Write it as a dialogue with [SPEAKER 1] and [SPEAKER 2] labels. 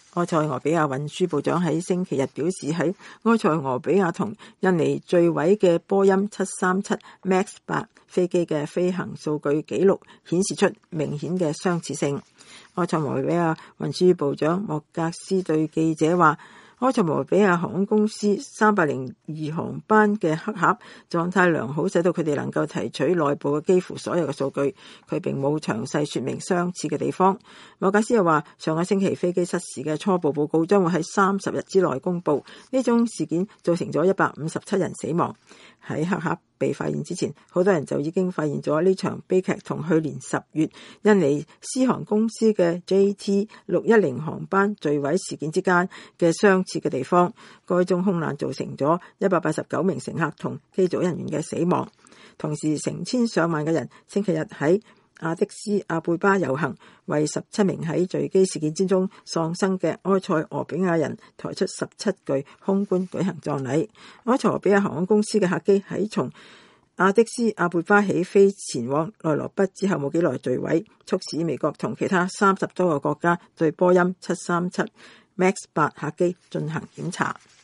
[SPEAKER 1] 埃塞俄比亞運輸部長喺星期日表示，喺埃塞俄比亞同印尼墜毀嘅波音737 MAX 8飛機嘅飛行數據記錄顯示出明顯嘅相似性。埃塞俄比亞運輸部長莫格斯對記者話，埃塞俄比亞航空公司302航班嘅黑盒狀態良好，使到佢哋能夠提取內部嘅幾乎所有嘅數據。佢並冇詳細說明相似嘅地方。莫格斯又話，上個星期飛機失事嘅初步報告將會喺30日之內公佈。呢種事件造成咗157人死亡。喺黑盒被發現之前，好多人就已經發現咗呢場悲劇同去年10月印尼獅航公司嘅 JT610 航班墜毀事件之間嘅相似嘅地方。該宗空難造成咗189名乘客同機組人員嘅死亡，同時成千上萬嘅人星期日喺阿迪斯阿貝巴遊行，為17名喺墜機事件之中喪生嘅埃塞俄比亞人抬出17具空棺舉行葬禮。埃塞俄比亞航空公司嘅客機喺從阿迪斯阿貝巴起飛前往內羅畢之後冇幾耐墜毀，促使美國同其他30多個國家對波音737 MAX 8客機進行檢查。